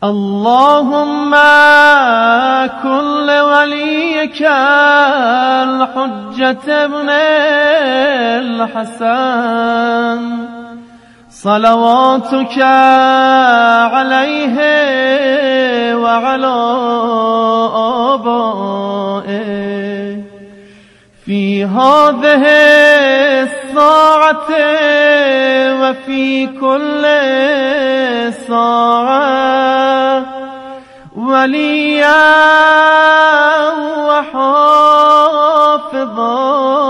اللهم كن لوليك الحجة ابن الحسن صلواتك عليه وعلى آبائه في هذه الساعة وفي كل ساعة وليا وحافظا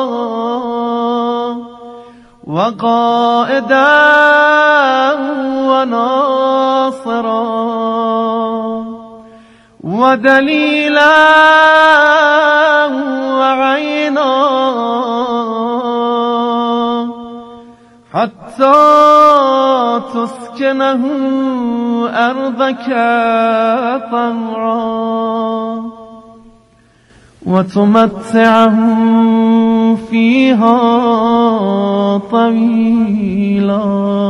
وقائدا وناصرا ودليلا وعينا حتى تسكنه أرضك طوعا وتمتعه فيها طويلا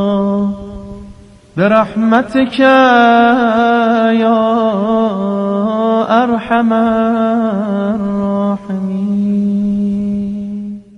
برحمتك يا أرحم الراحمين.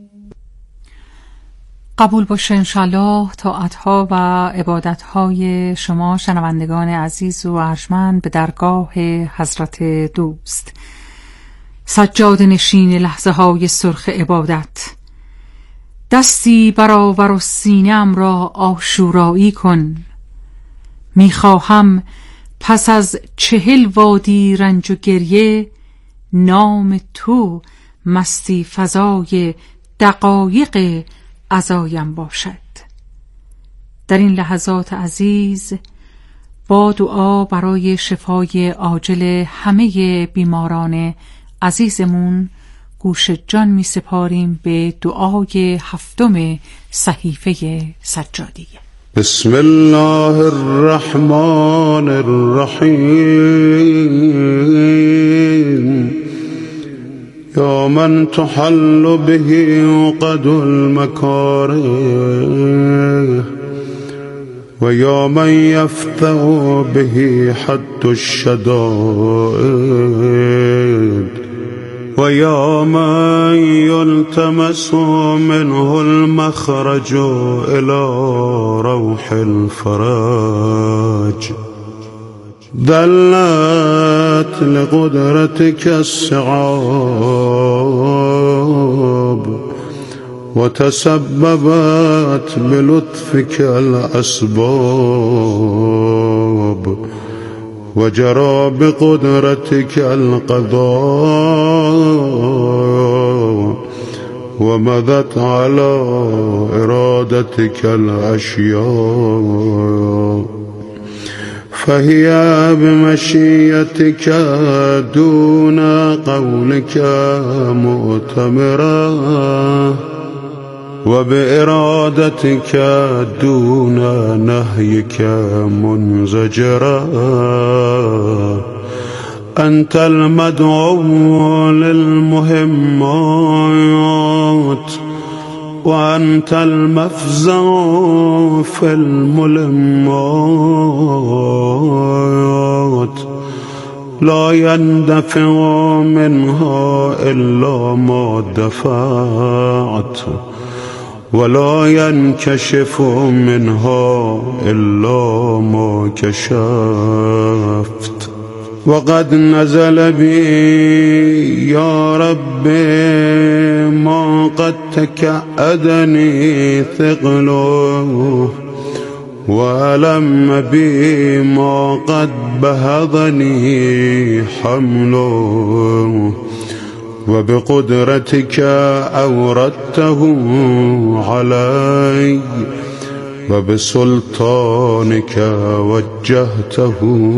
قبول باشه انشالله طاعتها و عبادتهای شما شنوندگان عزیز و ارجمند به درگاه حضرت دوست. سجاده نشین لحظه های سرخ عبادت، دستی برآور و سینه‌ام را آشورایی کن. میخواهم پس از 40 وادی رنج و گریه نام تو مستی فضای دقایق عزایم باشد. در این لحظات عزیز با دعا برای شفای عاجل همه بیماران عزیزمون گوش جان می سپاریم به دعای 7 صحیفه سجادیه. بسم الله الرحمن الرحیم. یا من تحل به عقد المکاره و یا من یفتح به حد الشدائد و یا من یلتمس منه المخرج الى روح الفرج. دلت لقدرتك الصعاب وتسببت بلطفك الأسباب وجرى بقدرتك القضاء ومضت على إرادتك الأشياء فهي بمشيتك دون قولك مؤتمرة وبإرادتك دون نهيك منزجرة. أنت المدعو للمهمات وأنت المفزع في الملمات. لا يندفع منها إلا ما دفعت ولا ينكشف منها إلا ما كشفت. وقد نزل بي يا رب ما قد تكأدني ثقله وألم بي ما قد بهضني حمله وبقدرتك أوردته علي وبسلطانك وجهته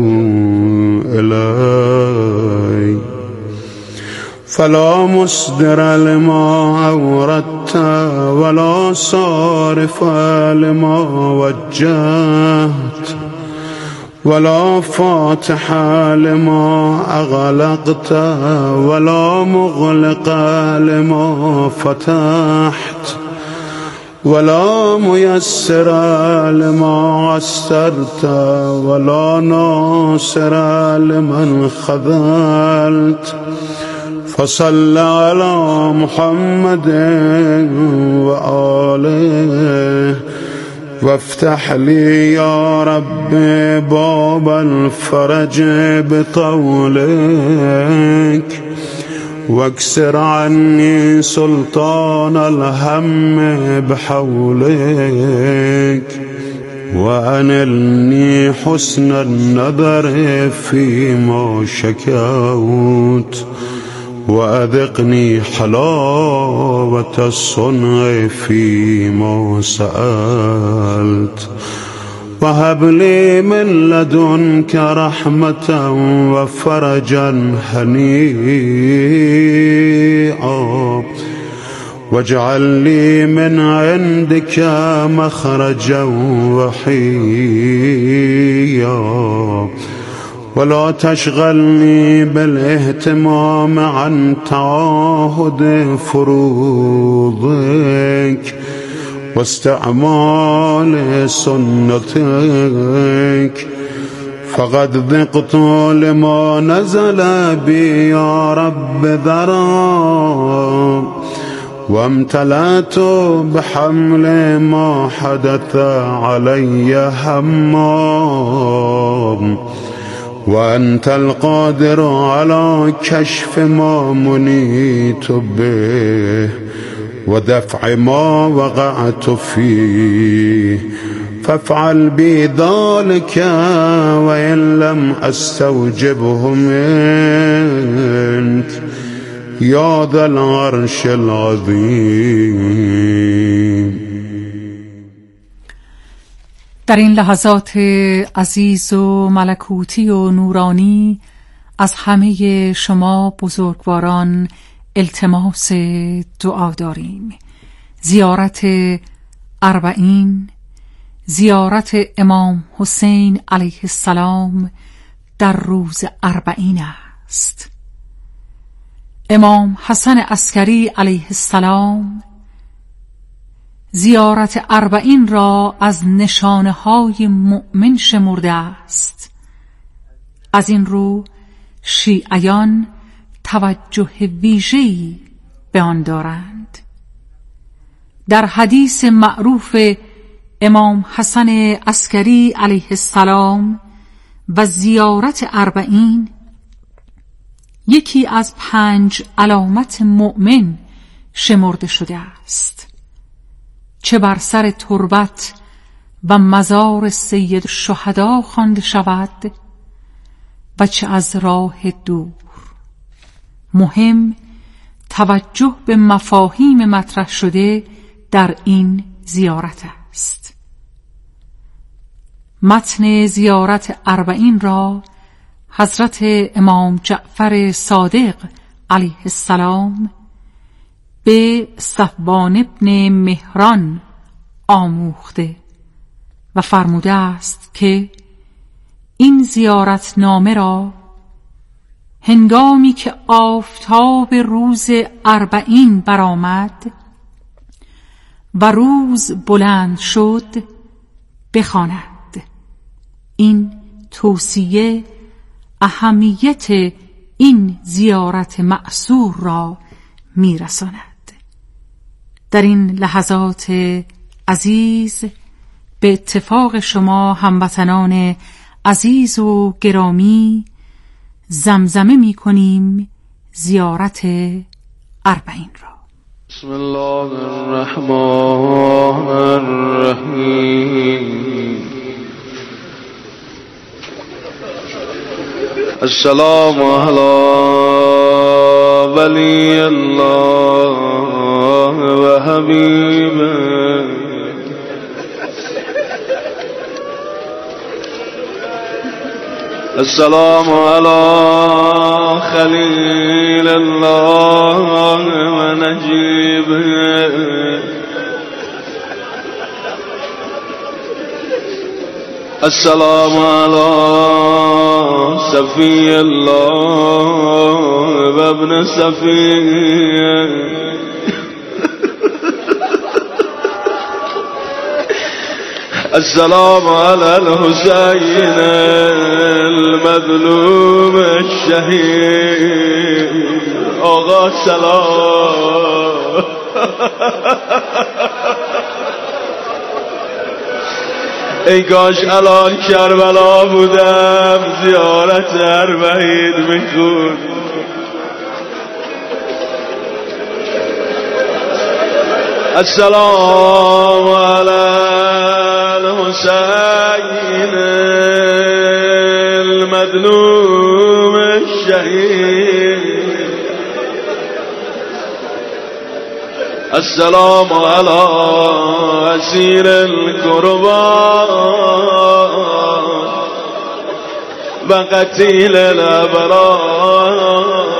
إلي. فلا مصدر لما أوردت ولا صارف لما وجهت ولا فاتح لما أغلقت ولا مغلق لما فتحت ولا ميسر لما عسرت ولا ناصر لمن خذلت فصل على محمد وآله وافتح لي يا رب باب الفرج بطولك واكسر عني سلطان الهم بحولك وأنلني حسن النظر فيما شكوت وأذقني حلاوة الصنع فيما سألت وهب لي من لدنك رحمة وفرجا هنيئا واجعل لي من عندك مخرجا وحيا ولا تشغلني بالاهتمام عن تعاهد فروضك واستعمال سنتك فقد ذقت لما نزل بي يا رب ذرا وامتلأت بحمل ما حدث علي هما وأنت القادر على كشف ما منيت به ودفع ما وقعت فيه فافعل بي ذلك وإن لم أستوجبه منك يا ذا العرش العظيم. در این لحظات عزیز و ملکوتی و نورانی از همه شما بزرگواران التماس دعا داریم. زیارت اربعین، زیارت امام حسین علیه السلام در روز اربعین است. امام حسن عسکری علیه السلام زیارت اربعین را از نشانه های مؤمن شمرده است. از این رو شیعیان توجه ویژه‌ای به آن دارند. در حدیث معروف امام حسن عسکری علیه السلام و زیارت اربعین یکی از 5 علامت مؤمن شمرده شده است. چه بر سر تربت و مزار سید الشهدا خوانده شود و چه از راه دور. مهم توجه به مفاهیم مطرح شده در این زیارت است. متن زیارت اربعین را حضرت امام جعفر صادق علیه السلام به صفوان ابن مهران آموخته و فرموده است که این زیارت نامه را هنگامی که آفتاب روز اربعین برآمد و روز بلند شد بخواند. این توصیه اهمیت این زیارت مأثور را میرساند. در این لحظات عزیز به اتفاق شما هموطنان عزیز و گرامی زمزمه می کنیم زیارت اربعین را. بسم الله الرحمن الرحیم. السلام علی ولی الله و حبیبه السلام علی خلیل الله و نجیبه السلام علی صفی الله و ابن صفیه السلام على الحسين المظلوم الشهید. آقا سلام. ای کاش الان کربلا بودم زیارت اربعین میخون. السلام علی الحسین المظلوم الشهید. السلام علی اسیر القربان و قتیل الابرار.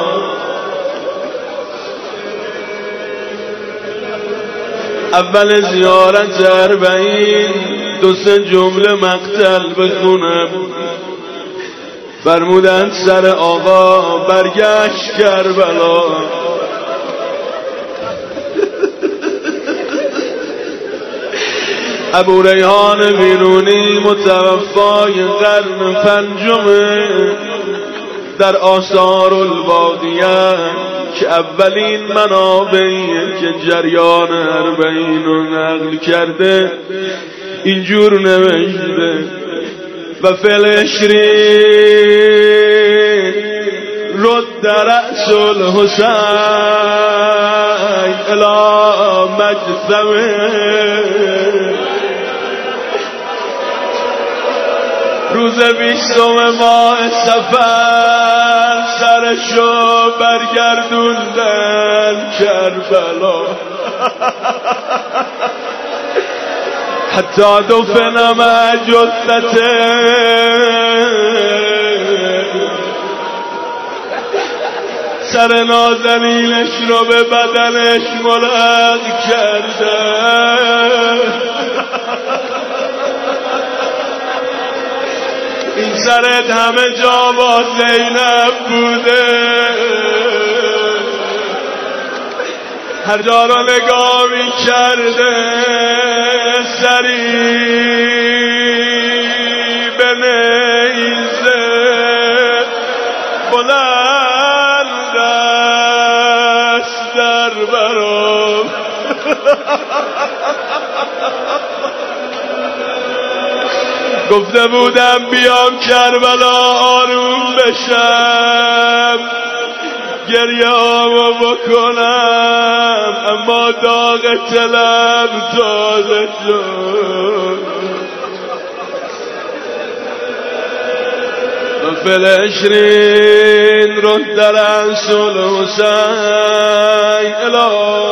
اول زیارت اربعین دو سه جمله مقتل بخونم. فرمودن سر آقا برگشت کربلا. ابو ریحان بیرونی متوفای قرن پنجمه در آثار الباقیه که اولین منابعی که جریان اربعین رو نقل کرده اینجور نوشته و فلشری رد رأس الحسین الی مجثمه. روز 20 ماه صفر سرشو برگردوندن کربلا. حتی دفنم جثته سر نازنینش رو به بدنش ملق کرده. این سرت همه جا با زینب بوده. هر جا رو نگاه می کرده سری به نیزه بلند است در برام. گفته بودم بیام کربلا آروم بشم گریه آمو بکنم اما داغ تلم تازه شد. و فلشرین رد رأس الحسین الی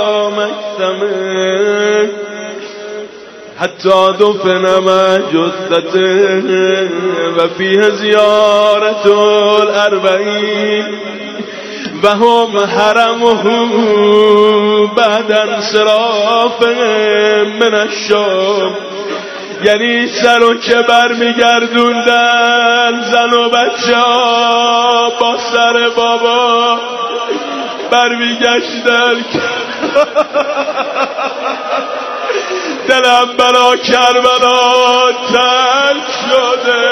مجثمه حتی دفنم جثته و فیه زیارت الاربعین و هم حرمه بعد انصراف من الشام. یعنی سر و که برمیگردوندن زن و بچه ها با سر بابا برمیگشتن. دلم برا کربلا تنگ شده.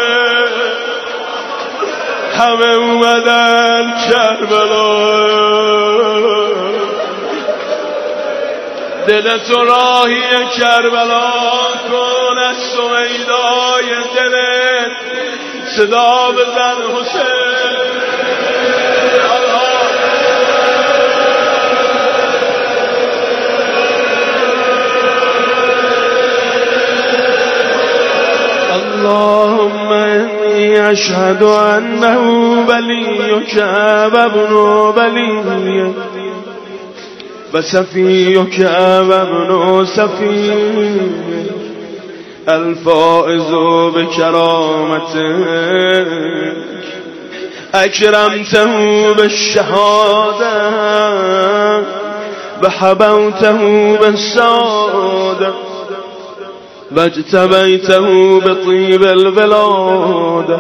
همه اومدن کربلا. دلتو راهی کربلا کن از سویدای دلت صدا بزن حسین. اللهم إني أشهد أنه وليك وابن وليك وصفيك وابن صفيك الفائز بكرامتك أكرمته بالشهادة وحبوته بالسعادة واجتبيته بطيب الولادة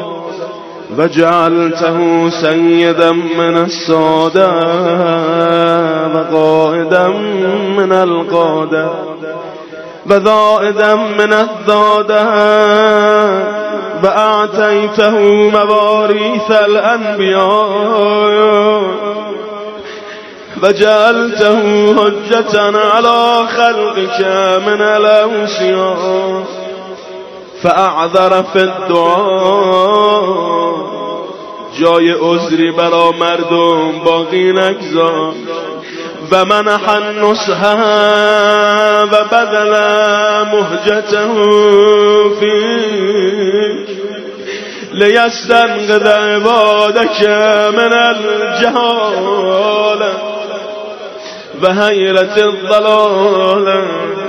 وجعلته سيدا من السادة وقائدا من القادة و زائدا من الزاده و اعطیته مواریث الانبیاء و جعلته حجة على خلقك من الاوصیاء فاعذر فی الدعاء. جای عذری برا مردم باقی نگذار. و منح النصح و بدل مهجته فیک لیستنقذ عبادك من الجهالة و حیرة الضلالة.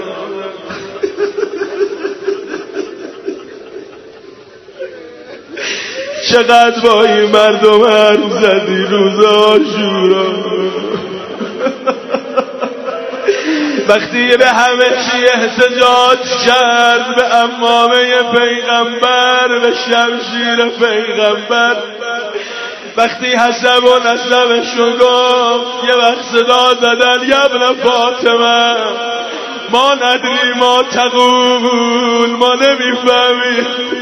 چقدر با این مردم حرف زدی روز عاشورا. وقتی به همه چی احتجاج کرد، به عمامه پیغمبر، به شمشیر پیغمبر، وقتی حسب و نسبشو گفت یه وقت صدا زدن یا ابن فاطمه ما ندری ما تقول، ما نمیفهمیم.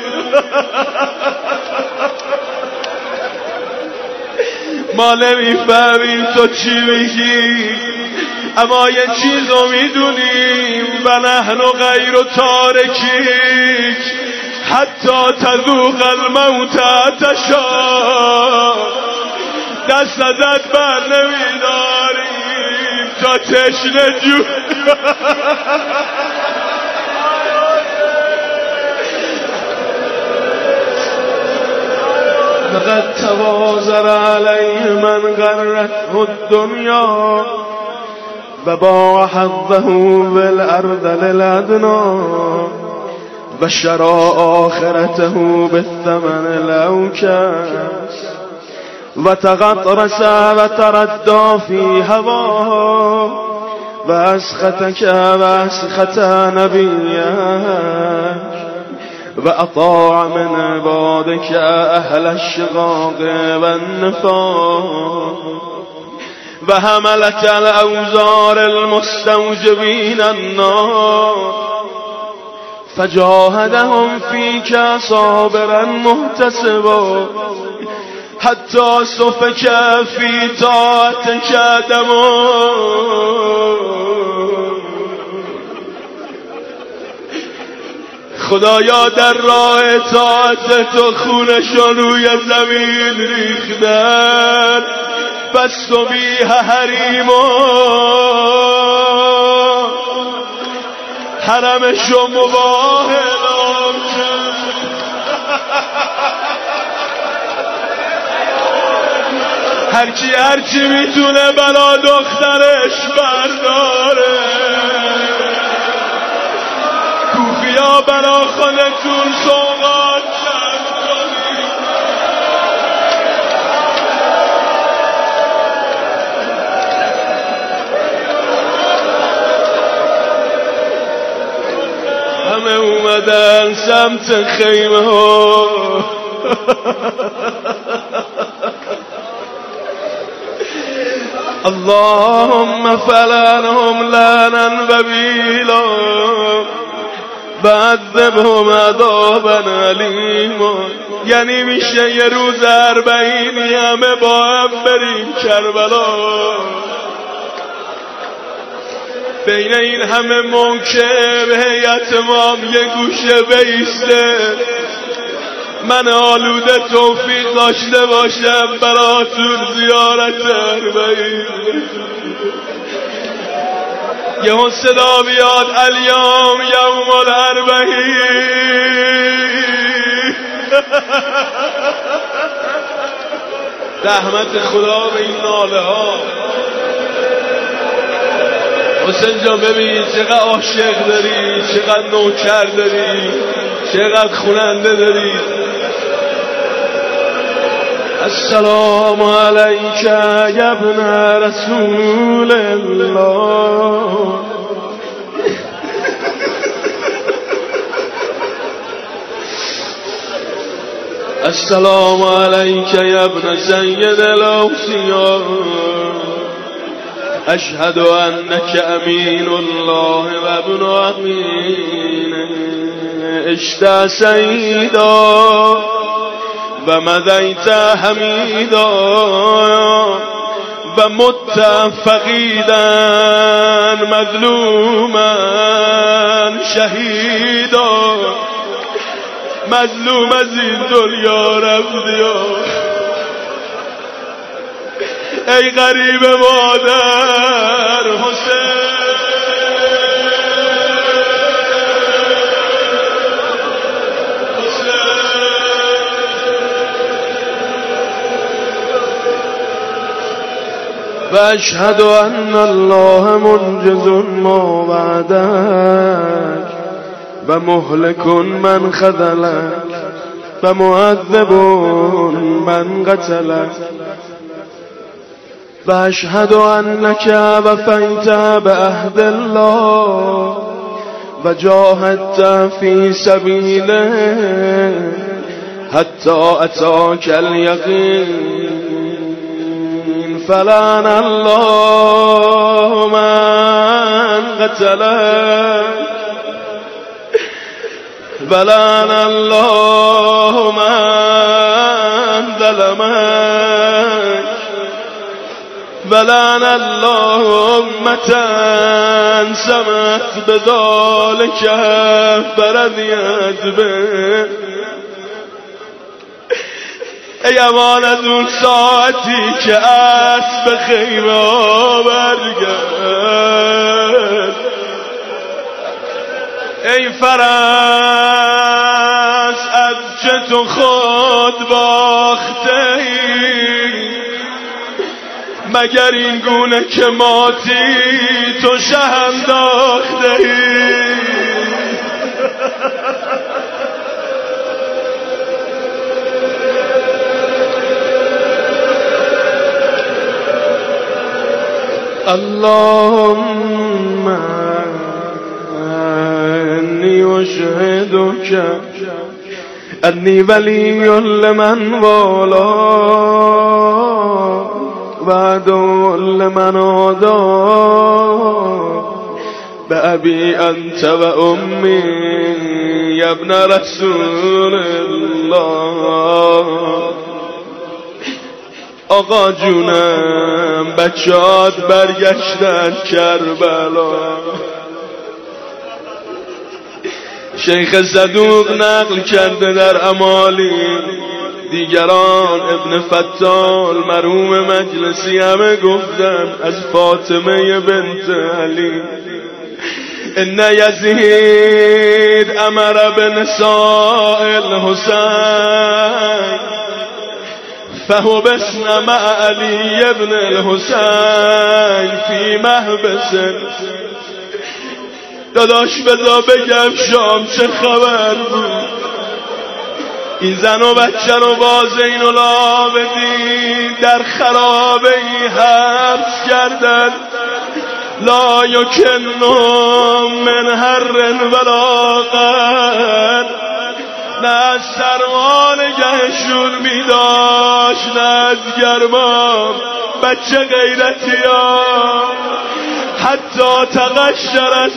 ما نمیفهمیم تو چی میگی، اما یه چیزو میدونیم و نحن غیر تارکیک حتی تذوق الموت تشا. دست ازت بر نمیداریم تا تشنه جو. لقد توازر علیه من غرته الدنیا و باع حظه بالارض للادنا و شرا آخرته بالثمن الاوکس و تغطرس و تردى فی هواه و اسختک و اسخت نبیک و اطاع من عبادك اهل الشقاق و النفاق و حملت الاوزار المستوجبین النار فجاهدهم فيك صابرا محتسبا حتى سفك في طاعتك دما. خدایا در راه طاعت تو خونشان روی زمین ریختن، بس تو بیه حریما حرمشو مباه اعلام کرد. هرچی میتونه بلا دخترش برداره. کوفیا بلا خودتون سوغات کرد کنید. همه اومدن سمت خیمه ها. اللهم فلعنهم لعنا وبیلا بعذبهم عذابا علیما. یعنی میشه یه روز 40 همه با هم بریم کربلا، بین این همه منکر هیئت امام یه گوشه بیسته. من آلوده توفیق داشته باشم براتون زیارت 40. یه صدا بیاد الیوم یوم 40. رحمت خدا به این ناله ها. حسین جان ببین چقدر عاشق داری، چقدر نوکر داری، چقدر خوننده داری. السلام علیک یا ابن رسول الله. السلام علیک یا ابن سید الاوصیاء. اشهد انک امین الله و ابن امینه اشت سیدا و مدیت حمیدا و مت فقیدا مظلوما شهیدا. مظلوم از این دنیا رفتی ای غریب مادر حسین. و اشهد ان الله منجز ما وعدک و مهلک من خذلک و معذب من قتلک. و اشهد انک وفیت بعهد الله و جاهدت فی سبیله حتی اتاک الیقین. فلعن الله من قتلک ولعن الله من ظلمک ولعن الله امة سمت بذلك فرضیت به. ای امان از اون ساعتی که اسب خیمه برگرد. ای فرس از چه تو خود باخته ای مگر این گونه که ماتی تو شه انداخته ای. اللهم انی اشهدک انی ولی لمن والا و عدو لمن عادا بأبی انت و امی یا ابن رسول الله. آقا جونم بچه‌هات برگشتن کربلا. شیخ صدوق نقل کرده در امالی دیگران ابن فتال مرحوم مجلسی همه گفتن از فاطمه بنت علی ان یزید امر بنساء الحسین فحبسن مع علی ابن الحسین فی محبس. داداش بذار بگم شام چه خبر بود. این زن و بچه رو با زین العابدین در خرابه ای حبس کردن لا یکنهم من حر ولا قر. نه از سرما نگهشون میداشت نه از گرما. بچه غیرتی ها حتی تقشرت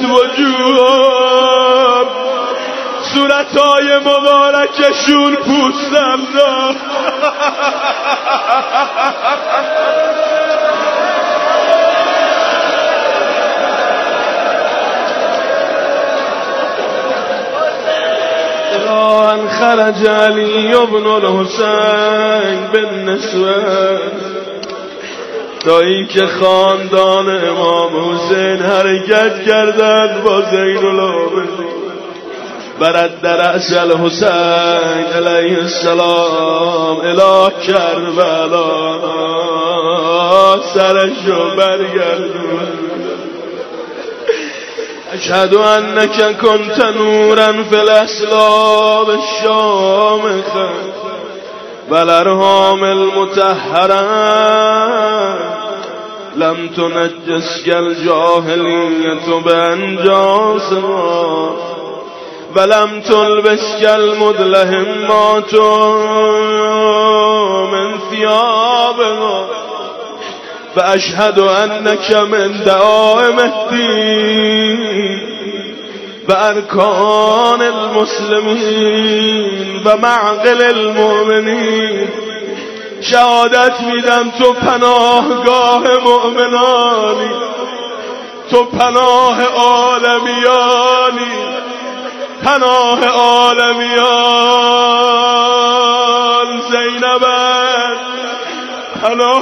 وجوه صورتهای مبارکشون پوستم داد. ان خرج علی ابن الحسین بالنسوه تا اینکه خاندان امام حسین حرکت کردند با زین العابدین برد در رأس الحسین علیه السلام الی کربلا. سرشو برگردون. اشهد انک کنت نورا فی الاسلام الشامخه و الارحام المطهره لم تنجسک الجاهلیت بانجاسها ولم تلبسک المدلهمات من ثیابها و اشهد انک من دعائم الدین و ارکان المسلمین و معقل المؤمنین. شهادت میدم تو پناهگاه مؤمنانی، تو پناه عالمیانی، پناه عالمیان. زینب پناه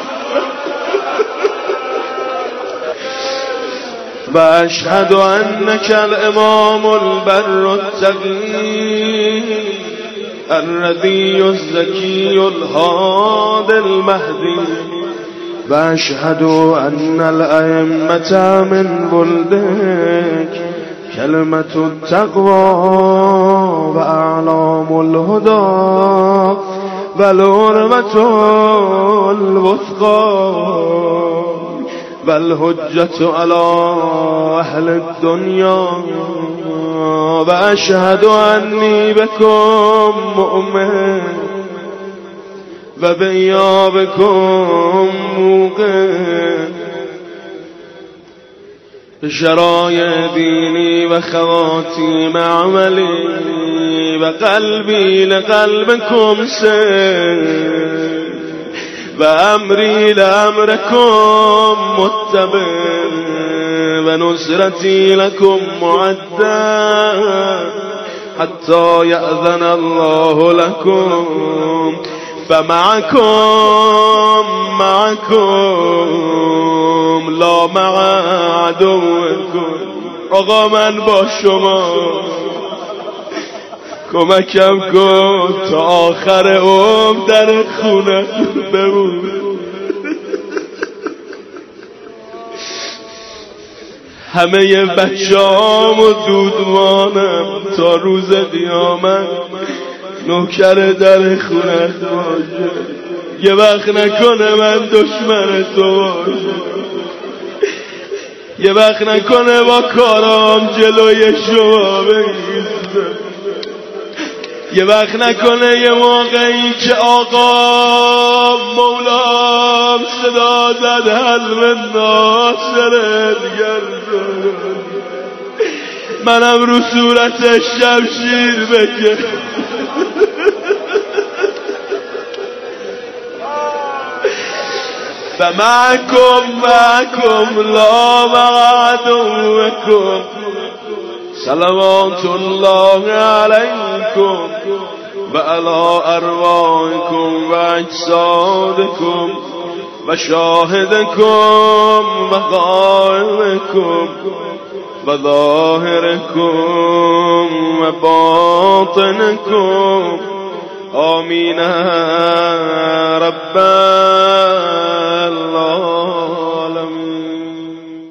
و اشهد انک الامام البر التقی الرضی الزکی الهادی المهدی و اشهد ان الائمة من ولدک کلمة التقوى و اعلام الهدى و العروة الوثقى و الحجة على اهل الدنیا و اشهد انی بکم مؤمن و بیابکم موقن. شرایع دینی و خواتیم عملی و قلبی لقلبکم سر و امری لامرکم متبع و نصرتی لکم معدد حتی یأذن الله لکم فمعکم لا مع عدوکم. آقا من با شما، کمکم کن تا آخر عمر در خونه بمون. همه بچه‌ام و دودمانم تا روز قیامت نوکر در خونه باشه. یه وقت نکنه من دشمن تو باشه، یه وقت نکنه با کارام جلوی شما بگیزم، یه وقت نکنه یه موقعی که آقا مولام صدا زد حلم ناصره دیگر منم رو صورتش شمشیر بکن. فمعكم لا مع عدوكم صلوات الله عليكم وعلى أرواحكم وأجسادكم وشاهدكم وغائبكم وظاهركم وباطنكم آمین رب العالمین.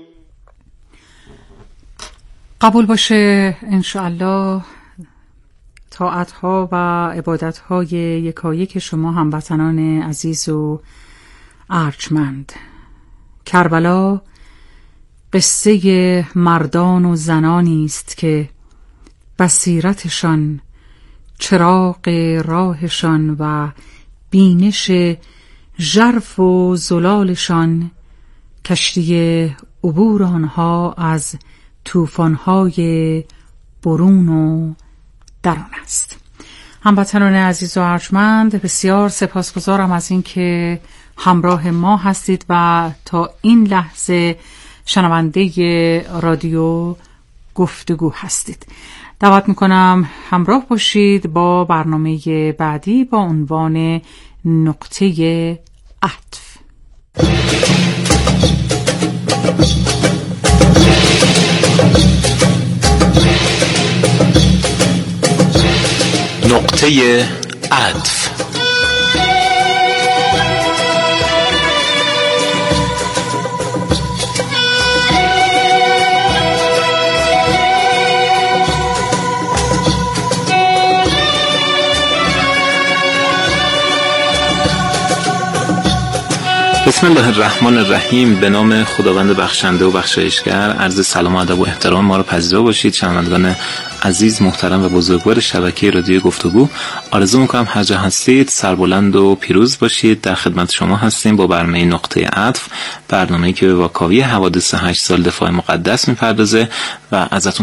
قبول باشه انشاءالله طاعت‌ها و عبادت‌های یکایک شما هموطنان عزیز و ارجمند. کربلا قصه مردان و زنانی است که بصیرتشان چراغ راهشان و بینش ژرف و زلالشان کشتی عبور آنها از طوفان‌های برون و درون است. هموطنان عزیز و ارجمند، بسیار سپاسگزارم از اینکه همراه ما هستید و تا این لحظه شنونده رادیو گفتگو هستید. دعوت میکنم همراه باشید با برنامه بعدی با عنوان نقطه عطف. نقطه عطف. بسم الله الرحمن الرحیم. به نام خداوند بخشنده و بخشایشگر. عرض سلام و ادب و احترام ما رو پذیرا باشید شنوندگان عزیز، محترم و بزرگوار شبکه رادیو گفتگو. آرزو می‌کنم هر جا هستید سربلند و پیروز باشید. در خدمت شما هستیم با برنامه نقطه عطف، برنامه‌ای که به واکاوی حوادث 8 سال دفاع مقدس می‌پردازه و ازتون